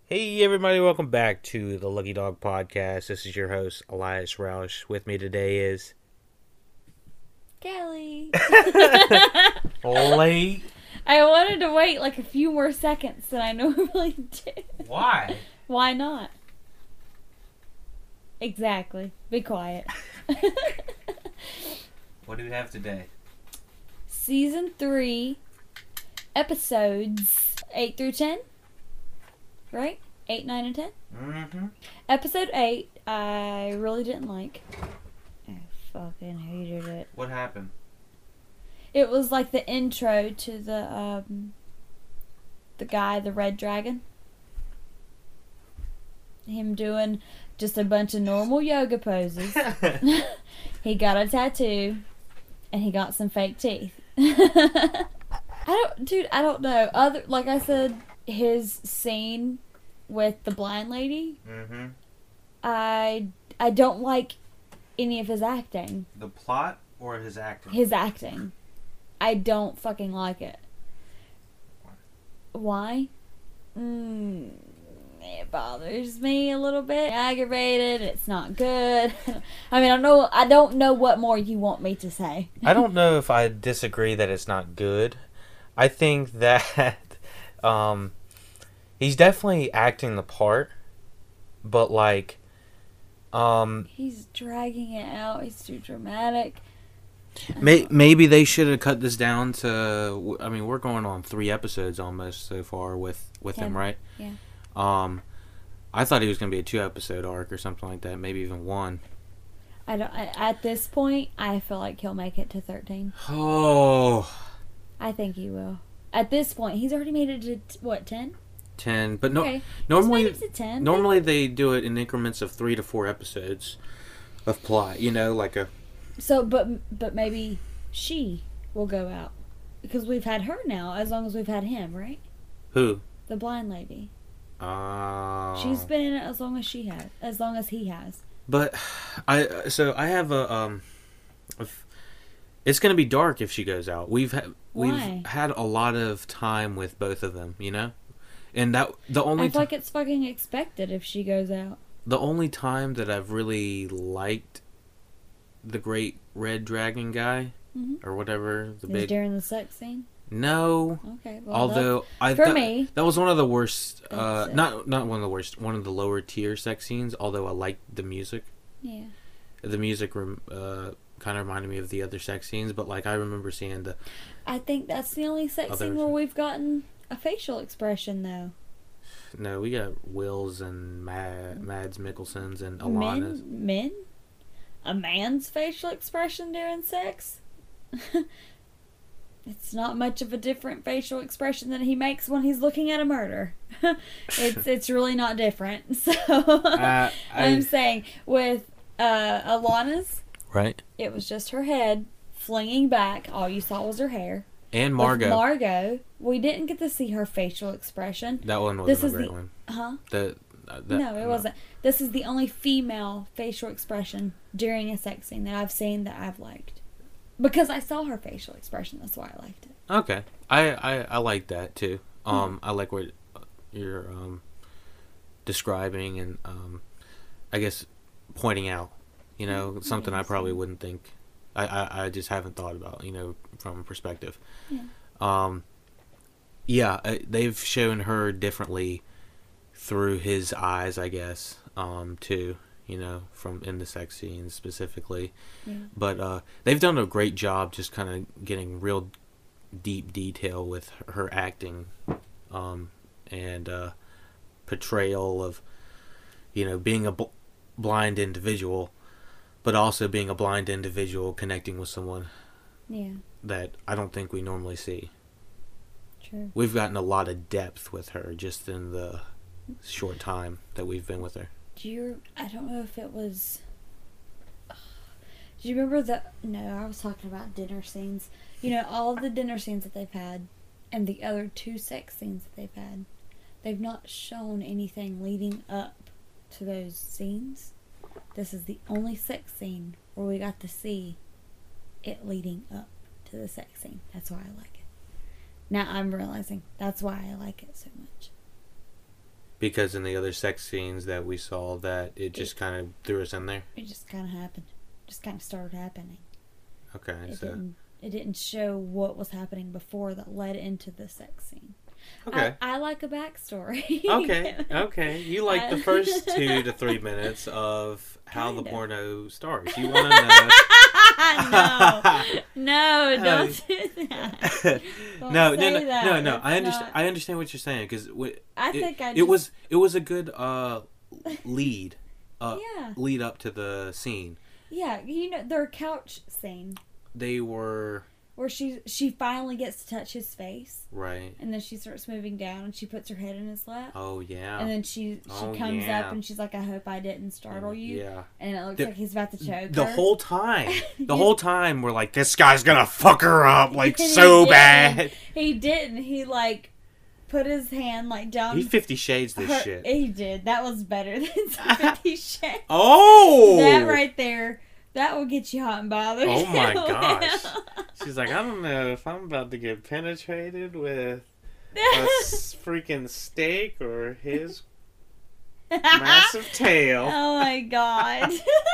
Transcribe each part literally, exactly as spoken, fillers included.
Hey everybody, welcome back to the Lucky Dog Podcast. This is your host, Elias Roush. With me today is... Kelly. Late. I wanted to wait like a few more seconds than I normally do. Why? Why not? Exactly. Be quiet. What do we have today? Season three, episodes eight through ten. Right? eight, nine, and ten? Mm-hmm. Episode eight, I really didn't like. I fucking hated it. What happened? It was like the intro to the, um, the guy, the Red Dragon. Him doing just a bunch of normal yoga poses. He got a tattoo, and he got some fake teeth. I don't, dude, I don't know. Other, like I said, his scene with the blind lady, Mm-hmm. I, I don't like any of his acting. The plot or his acting? His acting. I don't fucking like it. Why? Mm, it bothers me a little bit. Aggravated. It's not good. I mean, I know. I don't know what more you want me to say. I don't know if I disagree that it's not good. I think that um, he's definitely acting the part, but like, um, He's dragging it out. He's too dramatic. May, maybe they should have cut this down to. I mean, we're going on three episodes almost so far with with him, Ten. right? Yeah. Um, I thought he was going to be a two episode arc or something like that, maybe even one. I don't. I, at this point, I feel like he'll make it to thirteen. Oh, I think he will. At this point, he's already made it to t- what ten? ten. But no, Okay. normally, He's made it to ten. normally they do it in increments of three to four episodes of plot. You know, like a. So, but but maybe she will go out because we've had her now. As long as we've had him, right? Who? The blind lady. Uh, She's been in it as long as she has, as long as he has. But I so I have a um. If, it's gonna be dark if she goes out. We've had we've Why? had a lot of time with both of them, you know, and that the only I feel ti- like it's fucking expected if she goes out. the only time that I've really liked the Great Red Dragon guy Mm-hmm. or whatever the Is big during the sex scene. no. Okay. Well, Although I for thought me, that was one of the worst, uh, that's it. not not one of the worst, one of the lower tier sex scenes. Although I liked the music. yeah. The music rem- uh, kind of reminded me of the other sex scenes, but like I remember seeing the I think that's the only sex Other- scene where we've gotten a facial expression, though. no, we got Wills and Mad, Mads Mikkelsens and Alana's. Men, men, a man's facial expression during sex. It's not much of a different facial expression than he makes when he's looking at a murder. it's it's really not different. So Uh, I- I'm saying with uh, Alana's, Right. it was just her head flinging back. All you saw was her hair. And With Margot. Margot, we didn't get to see her facial expression. that one wasn't This a is great the- one. Huh? The, uh, that, No, it wasn't. This is the only female facial expression during a sex scene that I've seen that I've liked. Because I saw her facial expression, that's why I liked it. Okay, I I, I like that too. Hmm. Um, I like what you're um describing and um, I guess pointing out. You know, something I Yes. probably wouldn't think. I, I, I just haven't thought about. You know, from perspective. Yeah. Um, yeah, uh, they've shown her differently through his eyes, I guess. Um, too. You know, from in the sex scenes specifically. Yeah. But uh, they've done a great job just kind of getting real deep detail with her acting um, and uh, portrayal of, you know, being a bl- blind individual, but also being a blind individual connecting with someone Yeah, that I don't think we normally see. true. We've gotten a lot of depth with her just in the short time that we've been with her. Do you, I don't know if it was, do you remember the, no, I was talking about dinner scenes. You know, all of the dinner scenes that they've had and the other two sex scenes that they've had, they've not shown anything leading up to those scenes. This is the only sex scene where we got to see it leading up to the sex scene. That's why I like it. Now I'm realizing that's why I like it so much. Because in the other sex scenes that we saw, that it just kind of threw us in there? It just kind of happened. Just kind of started happening. Okay, it so... Didn't, it didn't show what was happening before that led into the sex scene. Okay. I, I like a backstory. Okay, okay. You like I, the first two to three minutes of how Kinda. the porno starts. You want to know... no, no, don't do that. Don't no, say no, no, that. no, no. It's I understand. not- I understand what you're saying because I it, think I it just- was it was a good uh, lead, uh, Yeah. lead up to the scene. Yeah, you know their couch scene They were where she she finally gets to touch his face, right. and then she starts moving down, and she puts her head in his lap. Oh yeah. And then she she Oh, comes yeah. up and she's like, "I hope I didn't startle you." Yeah. And it looks The- like he's about to choke The her. whole time, the whole time, we're like, this guy's gonna fuck her up like And he so didn't. bad. He didn't. He like put his hand like down. He Fifty Shades this her, shit. He did. That was better than Fifty Shades. Oh, That right there, that will get you hot and bothered. Oh my gosh. She's like, I don't know if I'm about to get penetrated with a s- freaking steak or his massive tail. Oh my god.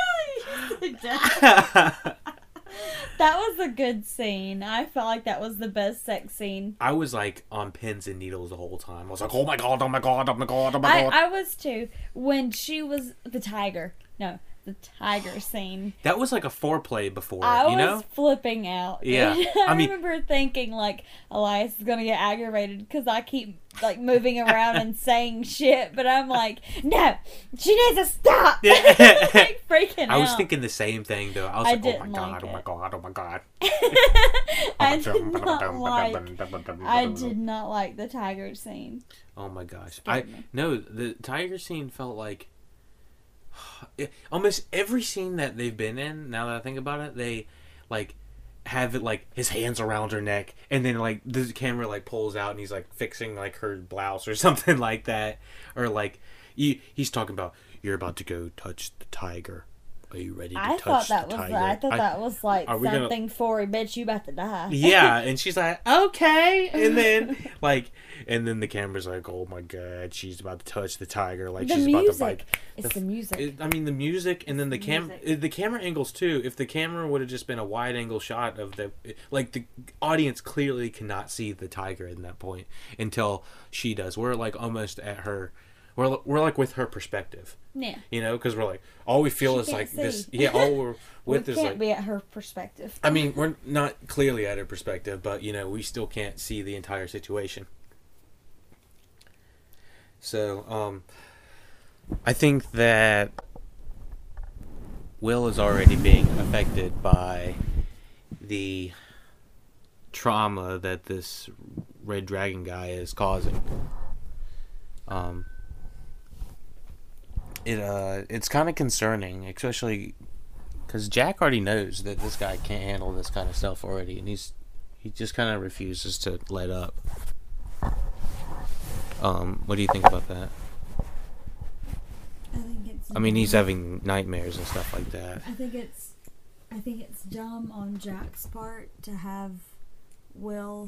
That was a good scene. I felt like that was the best sex scene. I was like on pins and needles the whole time. I was like, oh my god, oh my god, oh my god, oh my god. I, I was too. When she was the tiger. No, the tiger scene. That was like a foreplay before, I you know? was flipping out. dude. Yeah, I, I mean- remember thinking like Elias is gonna get aggravated because I keep like moving around and saying shit, but I'm like, no, she needs to stop. like freaking I was out. thinking the same thing though. I was I like, oh my didn't god, like oh my it. god, oh my god. I did not like. I did not like the tiger scene. Oh my gosh. Scared I me. no, the tiger scene felt like it, almost every scene that they've been in, now that I think about it, they like have it like his hands around her neck and then like the camera like pulls out and he's like fixing like her blouse or something like that, or like he, he's talking about, you're about to go touch the tiger. Are you ready to I touch thought that the was. tiger? I thought I- that was like are we gonna- something for bitch. You about to die. Yeah, and she's like, okay, and then like, and then the camera's like, oh my god, she's about to touch the tiger, like the she's music. about to bite. It's the the music. It, I mean, the music, and then the the cam, music. the camera angles too. If the camera would have just been a wide angle shot of the, like the audience clearly cannot see the tiger in that point until she does. We're like almost at her. We're we're like with her perspective. Yeah. You know, because we're like all we feel She is can't like see. this. Yeah, all we're We with is can't like. be at her perspective. I mean, we're not clearly at her perspective, but you know, we still can't see the entire situation. So, um, I think that Will is already being affected by the trauma that this Red Dragon guy is causing. Um, it uh, it's kind of concerning, especially because Jack already knows that this guy can't handle this kind of stuff already, and he's he just kind of refuses to let up. Um, what do you think about that? I think it's. I mean, he's having nightmares and stuff like that. I think it's. I think it's dumb on Jack's part to have Will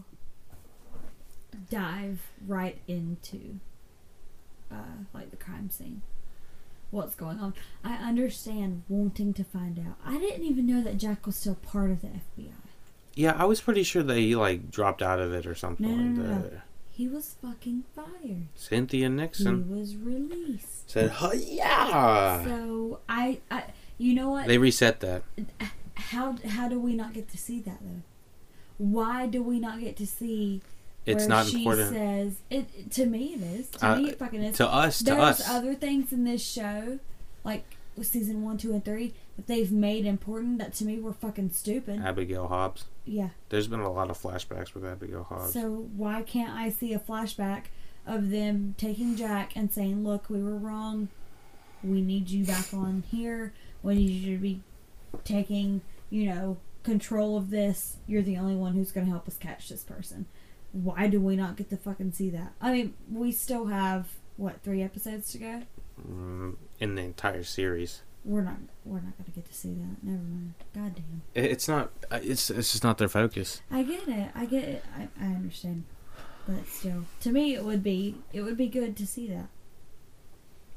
dive right into, uh, like the crime scene. What's going on? I understand wanting to find out. I didn't even know that Jack was still part of the F B I. Yeah, I was pretty sure that he like dropped out of it or something No, no, like no, that. no. He was fucking fired. Cynthia He Nixon was released. said, "Huh, yeah." So I, I, you know what? They reset that. How how do we not get to see that though? Why do we not get to see? It's where not she important. Says it to me. It is to Uh, me. It fucking is. To us, to There's us. other things in this show, like with season one, two, and three, that they've made important that to me were fucking stupid. Abigail Hobbs. Yeah. There's been a lot of flashbacks with Abigail Hobbs. So why can't I see a flashback of them taking Jack and saying, "Look, we were wrong. We need you back on here. We need you to be taking, you know, control of this. You're the only one who's going to help us catch this person." Why do we not get to fucking see that? I mean, we still have what, three episodes to go? Mm, in the entire series, We're not. We're not going to get to see that. Never mind. God damn. It- it's not. uh, It's it's just not their focus. I get it. I get it. I, I understand. But still, to me, it would be it would be good to see that.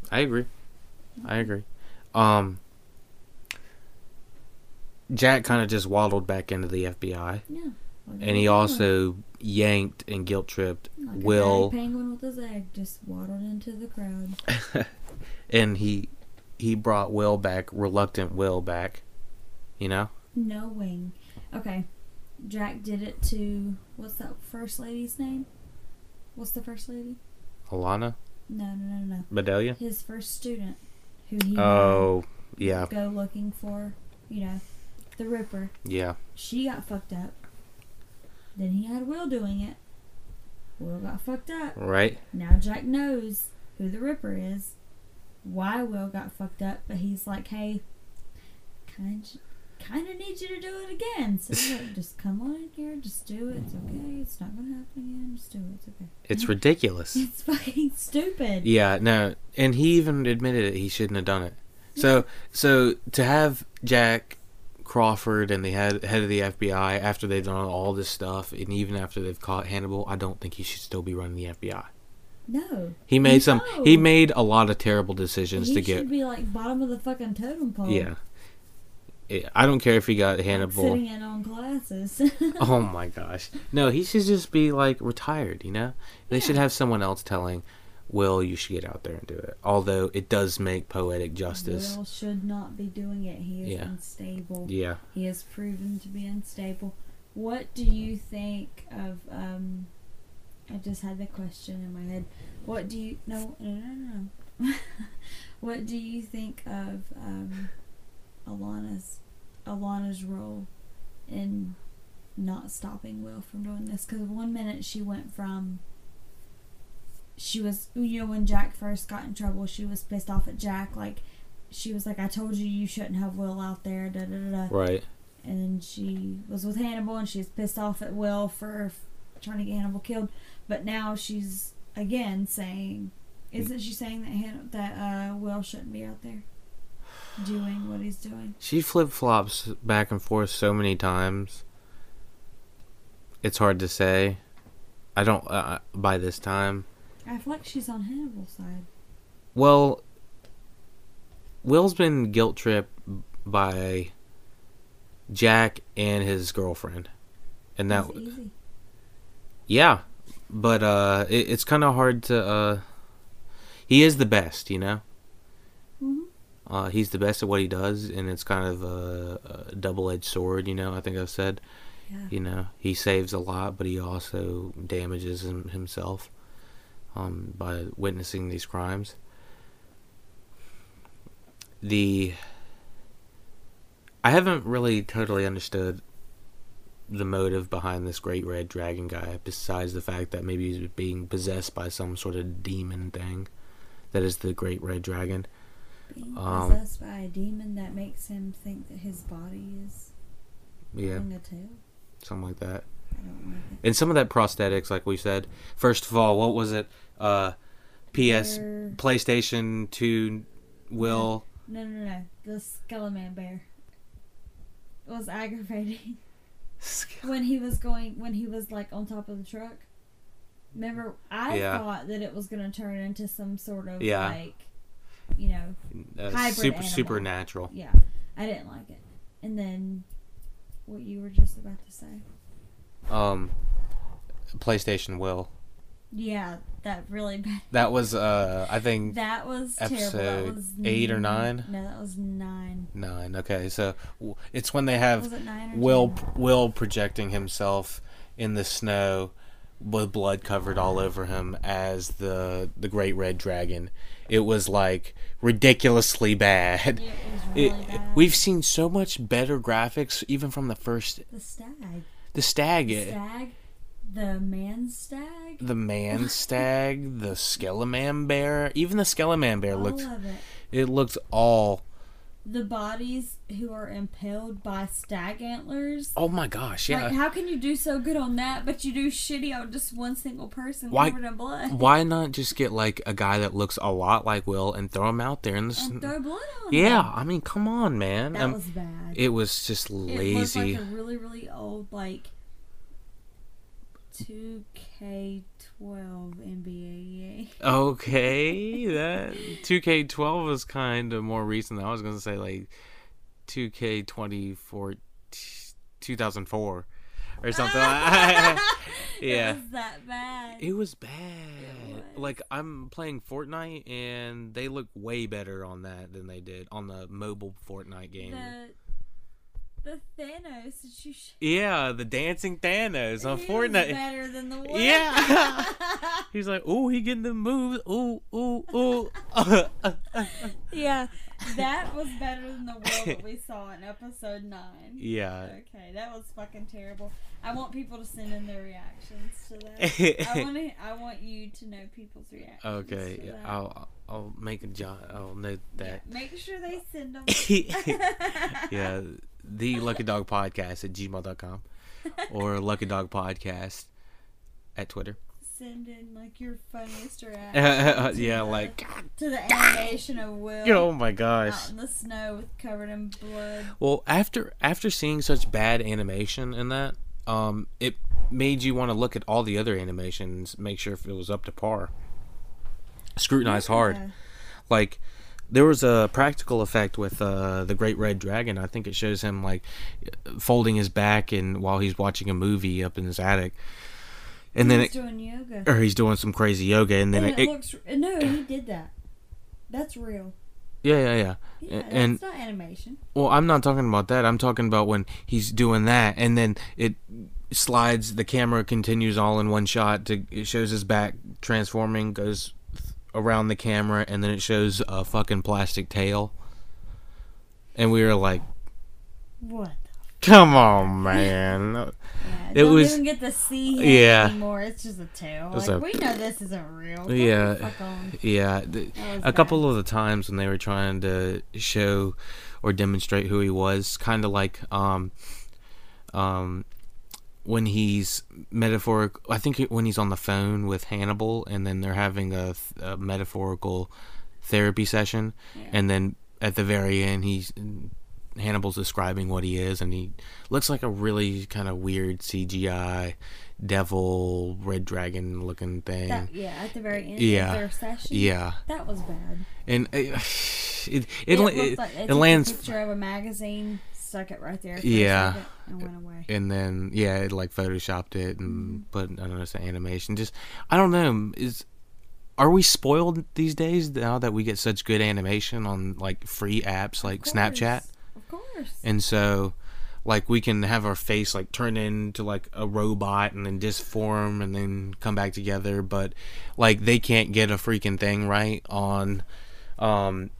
I agree. I agree. Um, Jack kind of just waddled back into the F B I. Yeah. Like And he also yanked and guilt tripped like Will. A penguin with his egg just waddled into the crowd. And he he brought Will back, reluctant Will back. You know? Knowing. Okay. Jack did it to, what's that first lady's name? What's the first lady? Alana? No, no, no, no. Bedelia? His first student, who he Oh, had yeah. go looking for, you know, the Ripper. Yeah. She got fucked up. Then he had Will doing it. Will got fucked up. Right? Now Jack knows who the Ripper is, why Will got fucked up, but he's like, hey, kind kind of need you to do it again. So like, just come on in here, just do it. It's okay. It's not gonna happen again. Just do it. It's okay. It's ridiculous. It's fucking stupid. Yeah, no, and he even admitted it. He shouldn't have done it. So, so to have Jack Crawford and the head head of the F B I after they've done all this stuff, and even after they've caught Hannibal, I don't think he should still be running the F B I. No. He made some. No. He made a lot of terrible decisions he to get. should be like bottom of the fucking totem pole. Yeah. I don't care if he got Hannibal. Sitting in on classes. Oh my gosh. No, he should just be like retired, you know? They Yeah. should have someone else telling Will, you should get out there and do it. Although it does make poetic justice. Will should not be doing it. He is Yeah. unstable. Yeah. He is proven to be unstable. What do you think of, um, I just had the question in my head. What do you, no, no, no, no. What do you think of, um, Alana's, Alana's role in not stopping Will from doing this? Because one minute she went from, she was, you know, when Jack first got in trouble, she was pissed off at Jack. Like, she was like, I told you you shouldn't have Will out there, da da da da. Right. And then she was with Hannibal, and she's pissed off at Will for trying to get Hannibal killed. But now she's, again, saying, isn't she saying that Han- that uh, Will shouldn't be out there doing what he's doing? She flip-flops back and forth so many times. It's hard to say. I don't, uh, by this time. I feel like she's on Hannibal's side. Well, Will's been guilt-tripped by Jack and his girlfriend. And that, That's easy. yeah, but uh, it, it's kind of hard to, uh, he is the best, you know? Mm-hmm. Uh, he's the best at what he does, and it's kind of a, a double-edged sword, you know, I think I've said. Yeah. You know, he saves a lot, but he also damages him, himself um, by witnessing these crimes. The... I haven't really totally understood the motive behind this great red dragon guy, besides the fact that maybe he's being possessed by some sort of demon thing that is the great red dragon. Being Um, possessed by a demon that makes him think that his body is Yeah, having a tail. something like that. I don't like it. And some of that prosthetics, like we said, first of all, what was it? Uh, P S They're- PlayStation two will... No, no, no. The Skeleman bear was aggravating. When he was going, when he was like on top of the truck. Remember, I Yeah. thought that it was going to turn into some sort of Yeah. like, you know, Uh, hybrid super animal. supernatural. Yeah, I didn't like it. And then, what you were just about to say. Um, PlayStation will. Yeah, that really bad. That was, uh, I think, That was terrible. episode That was eight or n- nine? No, that was nine. nine. Okay, so w- it's when they have Was it nine or Will ten? Will projecting himself in the snow with blood covered all over him as the the great red dragon. It was like ridiculously bad. It was really It- bad. we've seen so much better graphics even from the first The stag. the stag, The it- stag. The man stag. the man stag, the Skeleman bear, even the Skeleman bear All looked of it. it looked all The bodies who are impaled by stag antlers. oh my gosh, yeah. Like, how can you do so good on that, but you do shitty on just one single person Why- covered in blood? Why not just get like a guy that looks a lot like Will and throw him out there in the And sn- throw blood on Yeah, them. I mean, come on, man. That Um, was bad. it was just It looked lazy. like a really, really old, like, two K twelve N B A. Okay, that two K twelve was kind of more recent. I was gonna say like two K twenty-four, two thousand four, or something. Yeah, It was that bad. it was bad. It was. Like I'm playing Fortnite, and they look way better on that than they did on the mobile Fortnite game. The the Thanos that you. Sh- Yeah, the dancing Thanos on he Fortnite. Was better than the one. Yeah. He's like, ooh, he getting the moves. Ooh, ooh, ooh. Yeah, that was better than the world that we saw in episode nine. Yeah. Okay, that was fucking terrible. I want people to send in their reactions to that. I want to. I want you to know people's reactions. Okay, to that. I'll I'll make a job. I'll note that. Yeah, make sure they send them. Yeah, the Lucky Dog Podcast at gmail dot com or Lucky Dog Podcast at Twitter. Send in like your funniest reaction. Yeah, the, like to the animation of Will. oh my gosh. Out in the snow with covered in blood. Well, after after seeing such bad animation in that, um, it made you want to look at all the other animations, make sure if it was up to par. Scrutinize Yeah. hard. Like there was a practical effect with uh, the Great Red Dragon. I think it shows him like folding his back and while he's watching a movie up in his attic, and he then was it, doing yoga. or he's doing some crazy yoga, and then And it, it, it looks no, he did that. That's real. yeah, yeah, yeah. Yeah, that's and not animation. well, I'm not talking about that. I'm talking about when he's doing that, and then it slides. The camera continues all in one shot. To it shows his back transforming, goes around the camera, and then it shows a fucking plastic tail. And we were like, What? "Come on, man!" Yeah, It don't was- even get to see him yeah. anymore. It's just a tail. was Like a- we know this isn't real. Go Yeah. the fuck on. Yeah, th- That was a couple bad. of the times when they were trying to show or demonstrate who he was, kind of like um, um, when he's metaphoric. I think it, when he's on the phone with Hannibal, and then they're having a, a metaphorical therapy session, Yeah. and then at the very end, he's Hannibal's describing what he is, and he looks like a really kind of weird C G I devil red dragon looking thing. That, yeah, at the very end Yeah. of their session. Yeah. That was bad. And it it, it, looked it, like they it took lands a picture of a magazine, stuck it right there for Yeah. a second, and went away. and then yeah, it like photoshopped it and Mm-hmm. put I don't know some animation. Just I don't know. Is are we spoiled these days now that we get such good animation on like free apps like Of Snapchat? course. Of course. And so like we can have our face like turn into like a robot and then disform and then come back together, but like they can't get a freaking thing right on um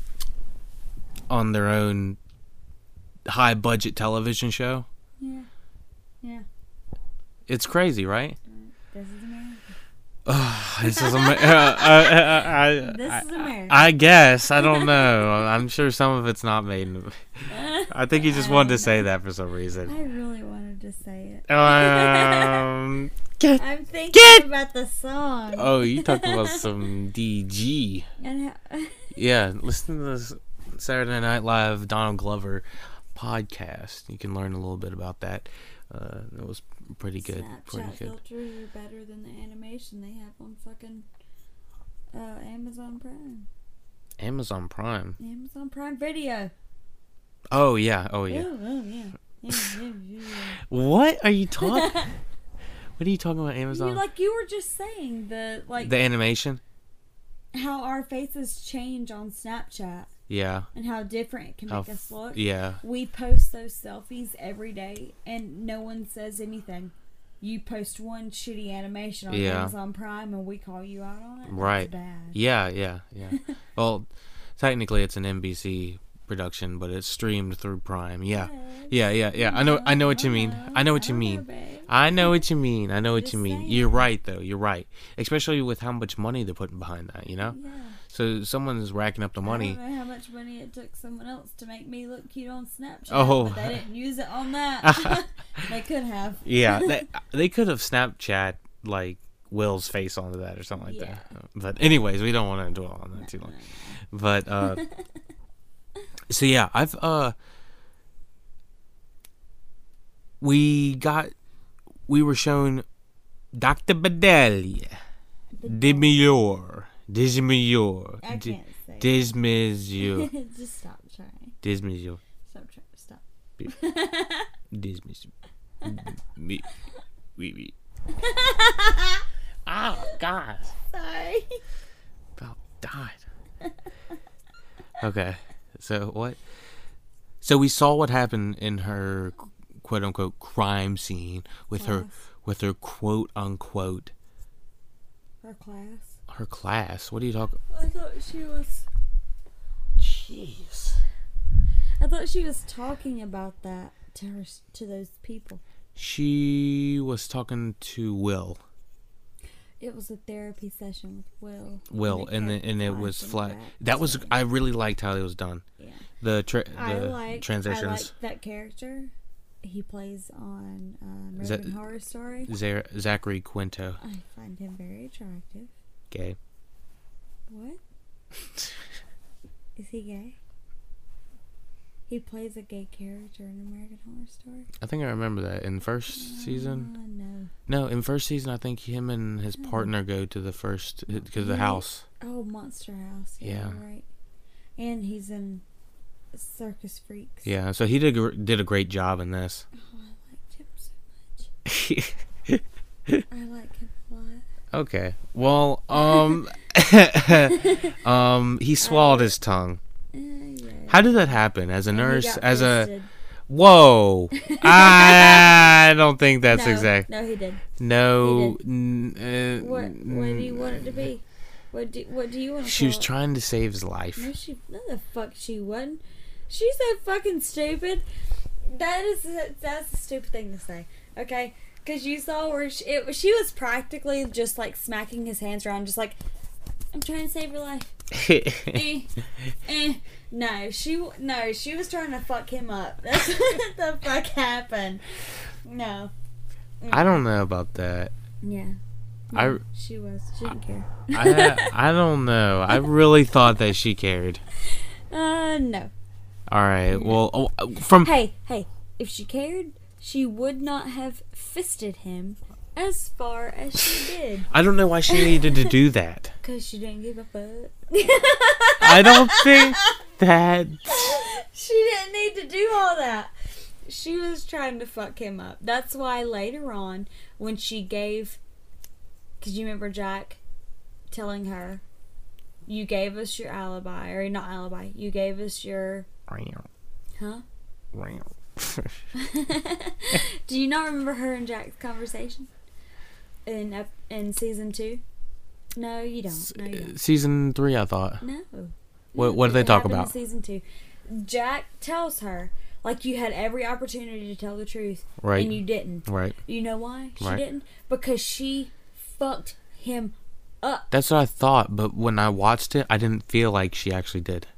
on their own high budget television show. Yeah. Yeah. It's crazy, right? This is America. This is Amer- uh, uh, I, This I, is America. I guess I don't know. I'm sure some of it's not made. In, I think he just I wanted to don't say know. that for some reason. I really wanted to say it. Um, get, I'm thinking Get- about the song. oh, you talking about some D G? And how, Yeah, listen to this Saturday Night Live Donald Glover podcast. You can learn a little bit about that. Uh, it was pretty good. Pretty Snapchat good. filters are better than the animation they have on fucking uh, Amazon Prime. Amazon Prime. Amazon Prime Video. Oh yeah. Oh yeah. Oh, oh, yeah. Yeah, yeah, yeah. What are you talking? What are you talking about? You Amazon. like you were just saying the like The animation. how our faces change on Snapchat Yeah. and how different it can How make us f- look. Yeah. We post those selfies every day and no one says anything. You post one shitty animation on Yeah. Amazon Prime and we call you out on it. That's Right. bad. Yeah. Yeah. Yeah. Well, technically it's an N B C production, but it's streamed through Prime. Yeah. Yeah. Yeah. Yeah. I know. I know what you mean. I know what you mean. I know what you mean. I know what Just you mean. saying. You're right, though. You're right. Especially with how much money they're putting behind that, you know? Yeah. So someone's racking up the I money. don't know how much money it took someone else to make me look cute on Snapchat. Oh. But they didn't use it on that. They could have. Yeah. They, they could have Snapchat, like, Will's face onto that or something like Yeah. that. But anyways, we don't want to dwell on that too long. But, uh... so, yeah, I've, uh... we got... We were shown Doctor Bedelia. Demure. Dismure. I can't say. Dismissure. Just stop trying. Dismissure. Stop trying. Stop. Dismissure. Me. We. We. Oh, God. Sorry. About died. Okay. So, what? So, we saw what happened in her quote unquote crime scene with Class. her, with her quote unquote, Her class. her class. What are you talking? I thought she was. Jeez. I thought she was talking about that to her, to those people. She was talking to Will. It was a therapy session with Will. Will, and it then, and it kept was flat. flashing back That was to- I really liked how it was done. Yeah. The tra- I the like transitions. I like that character. He plays on uh, Is that- American Horror Story. Za- Zachary Quinto, I find him very attractive. gay. What? Is he gay? He plays a gay character in American Horror Story. I think I remember that in first season. Uh, no. No, in first season, I think him and his Oh. partner go to the first to the Really? house. Oh, Monster House. Yeah, Yeah. you're right. And he's in Circus Freaks. Yeah, so he did gr- did a great job in this. Oh, I liked him so much. I like him a lot. Okay, well, um, um, he swallowed his tongue. Uh, yeah. How did that happen? As a And he nurse, got as a fisted. whoa, I don't think that's no, exact. No, he did. No, He n- uh, What? What do you want it to be? What do What do you want? To she was call it? trying to save his life. No, she. No, the fuck she wasn't. She's so fucking stupid. That is that's a stupid thing to say. Okay, because you saw where she, it, she was practically just like smacking his hands around, just like, I'm trying to save your life. eh, eh. No, she no, she was trying to fuck him up. That's what the fuck happened. No. I don't know about that. Yeah. I- No, she was. She didn't care. I I don't know. I really thought that she cared. Uh, no. All right. Well, oh, from Hey, hey, if she cared, she would not have fisted him as far as she did. I don't know why she needed to do that. Because she didn't give a fuck. I don't think that. She didn't need to do all that. She was trying to fuck him up. That's why later on, when she gave... Because you remember Jack telling her, you gave us your alibi, or not alibi, you gave us your... Huh? Do you not remember her and Jack's conversation? In ep- in season two? No, you don't. No, you don't. Season three, I thought. No. What- No, what did they it talk happened in about? season two. Jack tells her, like, you had every opportunity to tell the truth, Right. and you didn't. Right. You know why she Right. didn't? Because she fucked him up. That's what I thought, but when I watched it, I didn't feel like she actually did.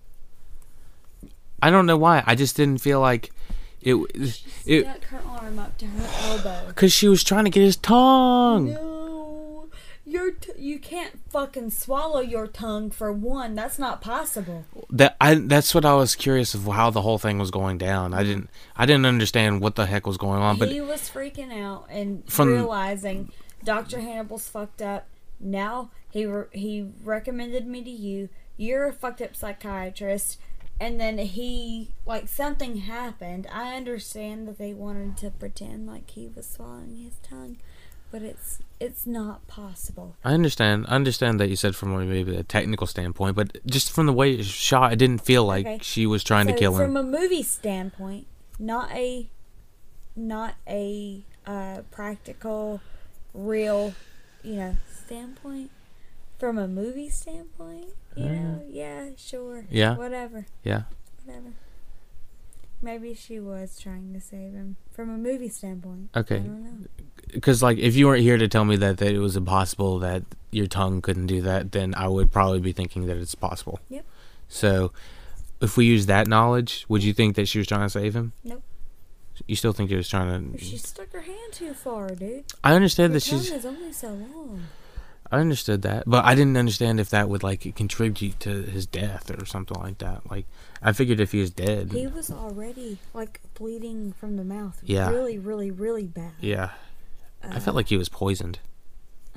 I don't know why. I just didn't feel like it. It Stuck her arm up to her elbow. because she was trying to get his tongue. No, your t- you can't fucking swallow your tongue for one. That's not possible. That I. That's what I was curious of how the whole thing was going down. I didn't. I didn't understand what the heck was going on. But he was freaking out and From- realizing Doctor Hannibal's fucked up. Now he re- he recommended me to you. You're a fucked up psychiatrist. And then he, like, something happened. I understand that they wanted to pretend like he was swallowing his tongue, but it's it's not possible. I understand. I understand that you said from maybe a technical standpoint, but just from the way it was shot, it didn't feel like Okay. she was trying so to kill him. from a movie standpoint, not a, not a uh, practical, real, you know, standpoint. From a movie standpoint, you know, yeah, sure, Yeah. whatever, Yeah. whatever. Maybe she was trying to save him from a movie standpoint. Okay. I don't know. Because, like, if you weren't here to tell me that, that it was impossible that your tongue couldn't do that, then I would probably be thinking that it's possible. Yep. So, if we use that knowledge, would you think that she was trying to save him? Nope. You still think she was trying to... She stuck her hand too far, dude. I understand Your that tongue she's... is only so long. I understood that, but I didn't understand if that would, like, contribute to his death or something like that. Like, I figured if he was dead... He was already, like, bleeding from the mouth. Yeah. Really, really, really bad. Yeah. Uh, I felt like he was poisoned.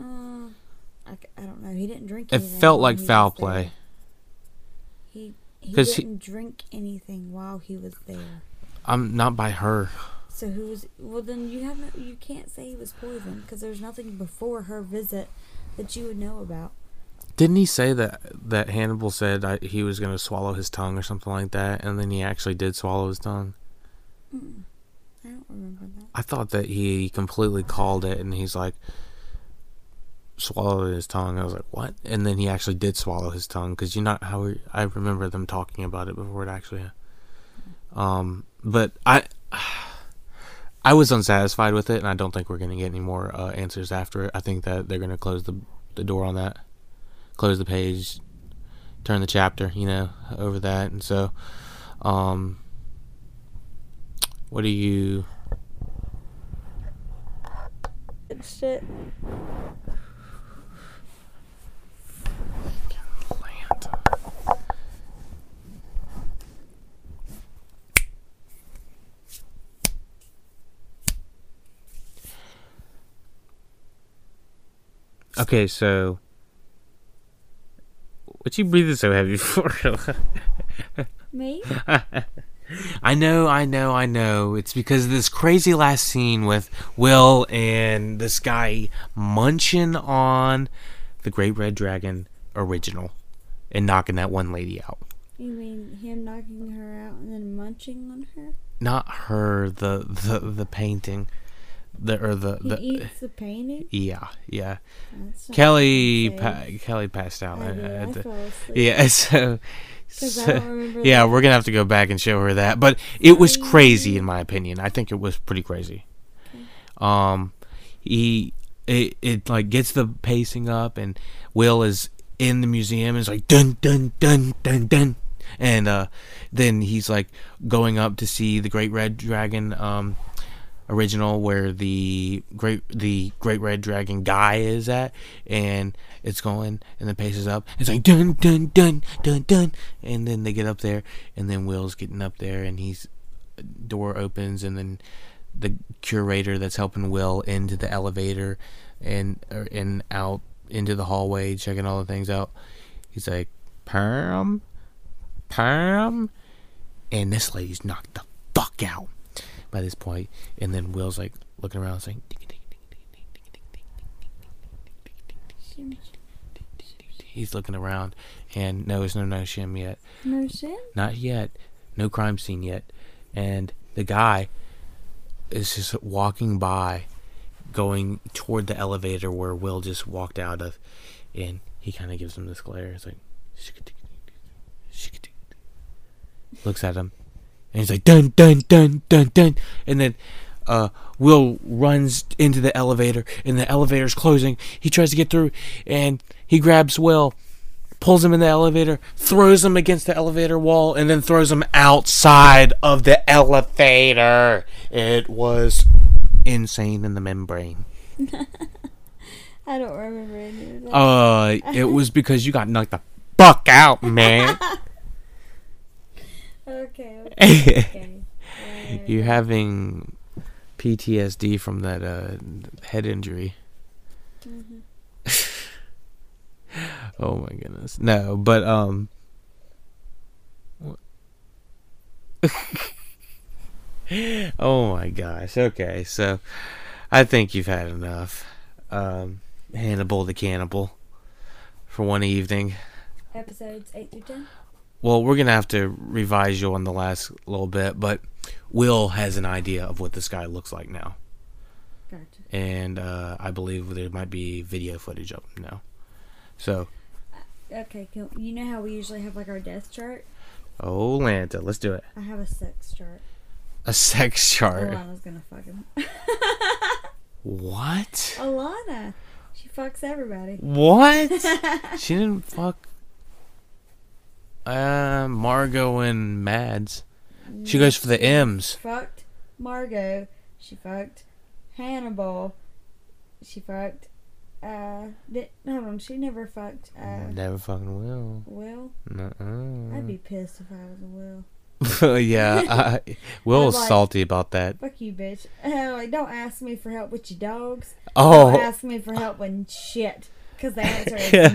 Uh, I, c- I don't know. He didn't drink It anything. felt while like he foul was there. play. He he 'Cause he- didn't drink anything while he was there. I'm not by her. So who was? Well, then you have no. You can't say he was poisoned because there's nothing before her visit that you would know about. Didn't he say that that Hannibal said I, he was going to swallow his tongue or something like that, and then he actually did swallow his tongue? Mm-mm. I don't remember that. I thought that he completely called it, and he's like, swallowed his tongue. I was like, what? And then he actually did swallow his tongue, because you know how we, I remember them talking about it before it actually. Um, but I, I was unsatisfied with it, and I don't think we're going to get any more uh, answers after it. I think that they're going to close the the door on that, close the page, turn the chapter, you know, over that. And so, um, what do you? Shit. Okay, so what you breathing so heavy for? Me? I know, I know, I know. It's because of this crazy last scene with Will and this guy munching on the Great Red Dragon original and knocking that one lady out. You mean him knocking her out and then munching on her? Not her, the the, the painting. The or the, He the eats the painting? yeah, yeah. That's not Kelly what pa- they say. Kelly passed out. I at- did. at I the- fell asleep. yeah, so, 'Cause I so- don't remember yeah, that. we're gonna have to go back and show her that. But it was Sorry. crazy in my opinion. I think it was pretty crazy. Okay. Um, he it it like gets the pacing up, and Will is in the museum and is like dun dun dun dun dun, and uh, then he's like going up to see the Great Red Dragon um original where the great the Great Red Dragon guy is at, and it's going and the pace is up. It's like dun dun dun dun dun, and then they get up there, and then Will's getting up there, and he's door opens, and then the curator that's helping Will into the elevator and or, and out into the hallway checking all the things out. He's like Pam, Pam, and this lady's knocked the fuck out by this point, and then Will's like looking around saying he's looking around, and no, it's no no shim yet. No shit? Not yet. No crime scene yet. And the guy is just walking by, going toward the elevator where Will just walked out of, and he kind of gives him this glare. It's like looks at him, and he's like dun dun dun dun dun, and then uh, Will runs into the elevator, and the elevator's closing. He tries to get through, and he grabs Will, pulls him in the elevator, throws him against the elevator wall, and then throws him outside of the elevator. It was insane in the membrane. I don't remember any of that. Uh, it was because you got knocked the fuck out, man. Okay, okay, okay. Right. You're having P T S D from that uh, head injury. Mm-hmm. Oh my goodness. No, but um oh my gosh. Okay, so I think you've had enough. Um Hannibal the Cannibal for one evening. Episodes eight through ten? Well, we're going to have to revise you on the last little bit, but Will has an idea of what this guy looks like now. Gotcha. And uh, I believe there might be video footage of him now. So, Okay, can, you know how we usually have like our death chart? oh, Lanta, let's do it. I have a sex chart. A sex chart. Alana's gonna fuck him. What? Alana! She fucks everybody. What? She didn't fuck uh, Margot and Mads. She goes for the M's. Fucked Margot. She fucked Hannibal. She fucked. Uh, did, hold on. She never fucked. Uh, Never fucking will. Will. Nuh-uh. I'd be pissed if I was a Will. yeah, I, Will's like, salty about that. Fuck you, bitch. Uh, like, don't ask me for help with your dogs. Oh. Don't ask me for help with shit. Because the answer is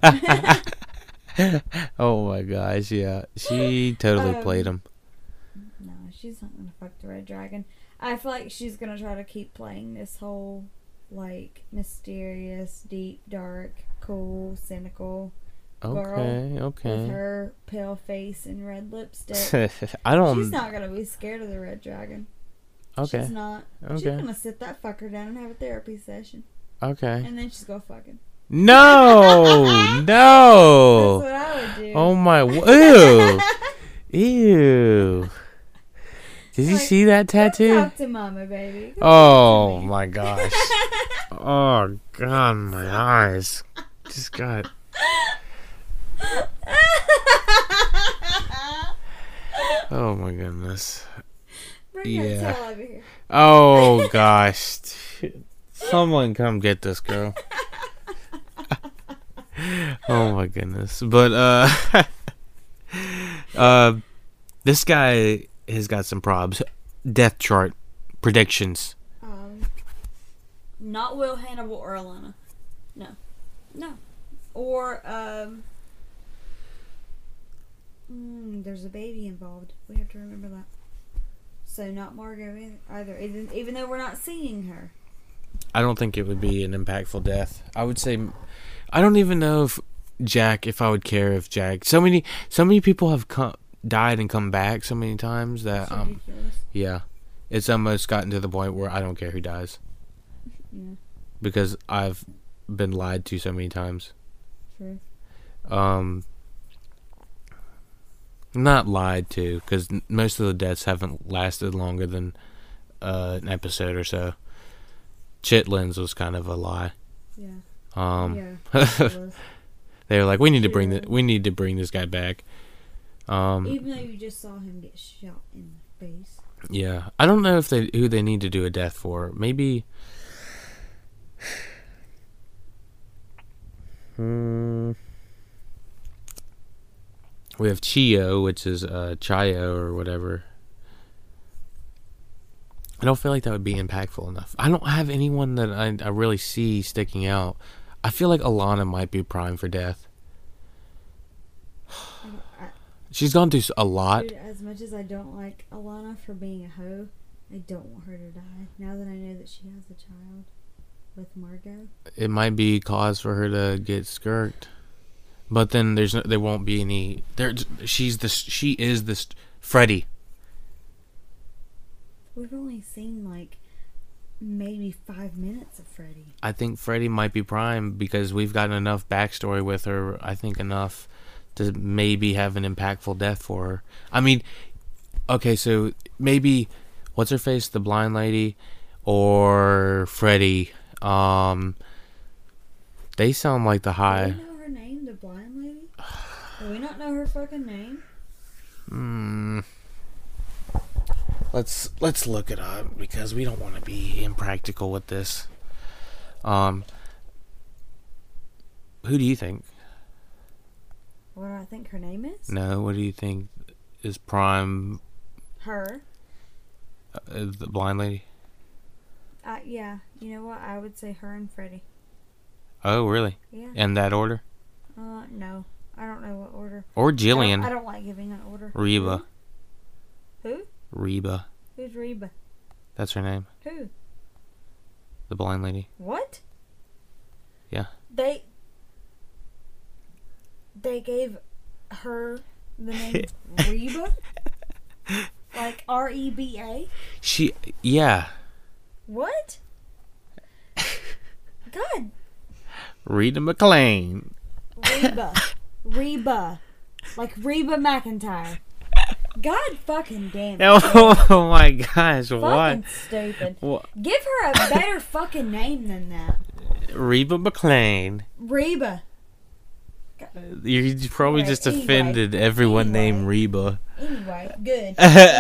no. Oh my gosh, yeah. She totally um, played him. No, she's not gonna fuck the red dragon. I feel like she's gonna try to keep playing this whole, like, mysterious, deep, dark, cool, cynical girl. Okay, okay. With her pale face and red lipstick. I don't... She's not gonna be scared of the red dragon. Okay. She's not. Okay. She's gonna sit that fucker down and have a therapy session. Okay. And then she's gonna fuck him. No! No! That's what I would do. Oh my... Ew! Ew! Did you Like, see that tattoo? Talk to mama, baby. Come Oh my gosh. Oh god, my eyes just got... Oh my goodness. Bring Yeah. that tail over here. Oh gosh. Someone come get this girl. Oh my goodness. But uh uh this guy has got some probs. Death chart predictions. Um, not Will, Hannibal, or Alana. No. No. Or, um... Mm, there's a baby involved. We have to remember that. So not Margot either. Even, even though we're not seeing her. I don't think it would be an impactful death. I would say... I don't even know if Jack... If I would care if Jack... So many so many people have come, died and come back so many times that... That's um, ridiculous. Yeah. It's almost gotten to the point where I don't care who dies. Yeah. Because I've been lied to so many times. True. Um... Not lied to, because most of the deaths haven't lasted longer than uh, an episode or so. Chitlins was kind of a lie. Yeah. Um, Yeah. It was. they were like, "We need to bring Yeah. the, we need to bring this guy back." Um, Even though you just saw him get shot in the face. yeah, I don't know if they who they need to do a death for. Maybe. Hmm. We have Chio, which is uh, Chayo or whatever. I don't feel like that would be impactful enough. I don't have anyone that I, I really see sticking out. I feel like Alana might be prime for death. I don't, I, She's gone through a lot. dude, as much as I don't like Alana for being a hoe, I don't want her to die. Now that I know that she has a child with Margot. It might be cause for her to get skirked. But then there's no, there won't be any. There, she's the she is this Freddy. We've only seen like maybe five minutes of Freddy. I think Freddy might be prime because we've gotten enough backstory with her. I think enough to maybe have an impactful death for her. I mean, okay, so maybe what's her face, the blind lady, or Freddy. Um, they sound like the high. The blind lady? Do we not know her fucking name? Hmm. Let's let's look it up because we don't want to be impractical with this. Um. Who do you think? What do I think her name is? No. What do you think is prime? Her. Uh, the blind lady. Uh, yeah. You know what? I would say her and Freddy. Oh, really? Yeah. In that order? Uh, no. I don't know what order. Or I Jillian? don't, I don't like giving an order. Reba. Who? Reba. Who's Reba? That's her name. Who? The blind lady. What? Yeah. They. They gave her the name Reba? Like R E B A? She. Yeah. What? God. Reba McClane. Reba. Reba. Like Reba McEntire. God fucking damn it. Oh, oh my gosh, fucking what? stupid. What? Give her a better fucking name than that. Reba McClane. Reba. You probably Alright, just anyway, offended everyone anyway. named Reba. Anyway, good.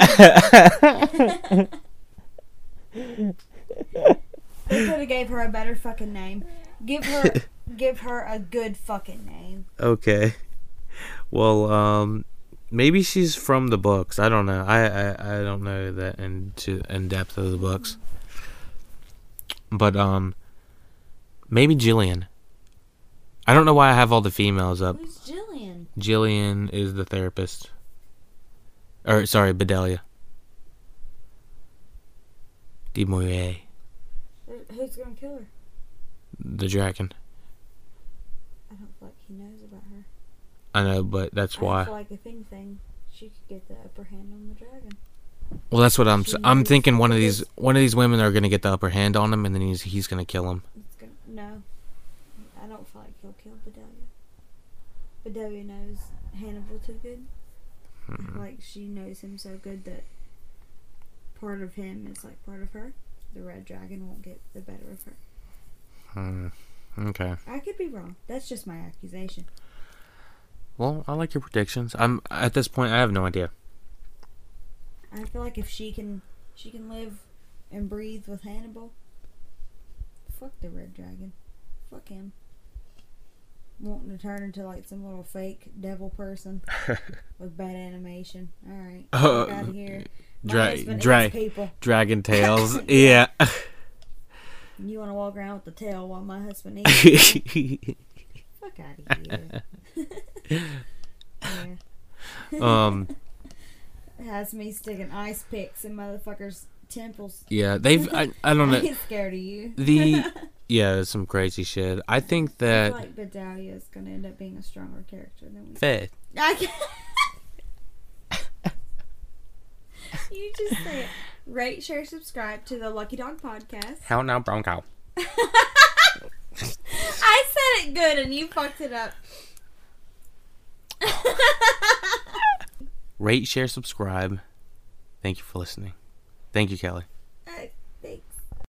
They could have gave her a better fucking name. Give her, give her a good fucking name. Okay. Well, um, Maybe she's from the books. I don't know. I I, I don't know that into in depth of the books. But um, maybe Jillian. I don't know why I have all the females up. Who's Jillian? Jillian is the therapist. Or sorry, Bedelia. De Moyer. Who's gonna kill her? The dragon. I don't feel like he knows about her. I know, but that's I why. feel like if anything, she could get the upper hand on the dragon. Well, that's what I'm. She I'm knows thinking one of because- these one of these women are gonna get the upper hand on him, and then he's he's gonna kill him. It's gonna, no, I don't feel like he'll kill Bedelia. Bedelia knows Hannibal too good. I feel like she knows him so good that part of him is like part of her. The red dragon won't get the better of her. Hmm. Okay. I could be wrong. That's just my accusation. Well, I like your predictions. I'm at this point. I have no idea. I feel like if she can, she can live and breathe with Hannibal. Fuck the red dragon. Fuck him. Wanting to turn into like some little fake devil person with bad animation. All right, Uh, get out of here. My Dra- husband dra- eats people. Dragon tails. Yeah. And you want to walk around with the tail while my husband eats people? Fuck out of here. Yeah. um. It has me sticking ice picks in motherfuckers' temples. Yeah. They've. I. I don't I know. ain't scared of you. The. Yeah. Some crazy shit. I think I that. feel like Bedelia is going to end up being a stronger character than we. Faith. I can't. You just say it. Rate, share, subscribe to the Lucky Dog Podcast. How now, Bronco? I said it good and you fucked it up. Rate, share, subscribe. Thank you for listening. Thank you, Kelly.